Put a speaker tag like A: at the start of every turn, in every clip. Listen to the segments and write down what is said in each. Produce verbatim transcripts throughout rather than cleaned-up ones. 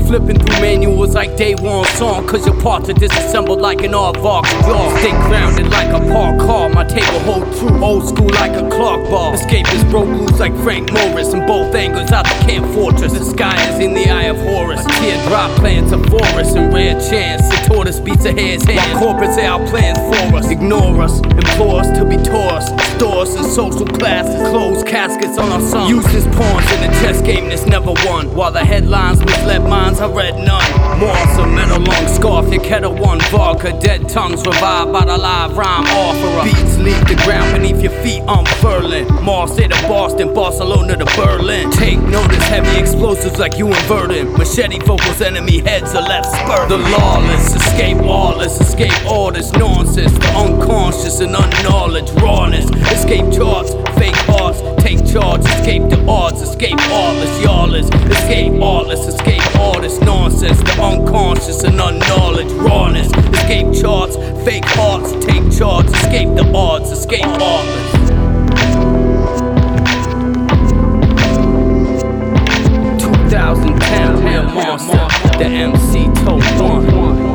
A: Flipping through manuals like day one song, cause your parts are disassembled like an aardvark jaw. Stay grounded like a parked car, my table hold true. Old school like a Clark bar. Escapists broke loose like Frank Morris, and both angles out the camp fortress. The sky is in the eye of Horus. A teardrop plants a forest and rare chance. The tortoise beats a hare's hand. While corporates say our plans for us. Ignore us, implore us to be tossed. Store us in social classes, close caskets on our sons. Useless pawns in a chess game that's never won. While the headlines misled minds, I read none. Moss, a metal long scarf, your kettle one vodka. Dead tongues revived by the live rhyme offerer. Beats leave the ground beneath your feet unfurling. Mars say to Boston, Barcelona to Berlin. Take notice, heavy explosives like you inverting. Machete vocals, enemy heads are left spurting. The lawless escape lawless, escape all this nonsense. The unconscious and unknowledge rawness. Escape charts, fake hearts, take charge. Escape the odds, escape artless, yawless. Escape artless, escape all this nonsense. The unconscious and unknowledge rawness. Escape charts, fake hearts, take charge. Escape the odds, escape artless. twenty ten, real monster, the M C told one.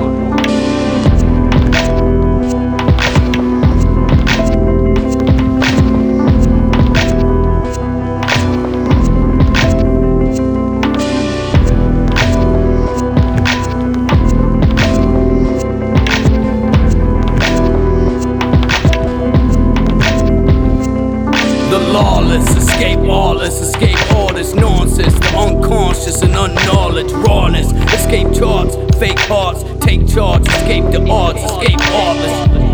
A: The lawless escape lawless, escape all this nonsense. The unconscious and unknowledge rawness. Escape charts, fake hearts, take charge. Escape the odds, escape artless.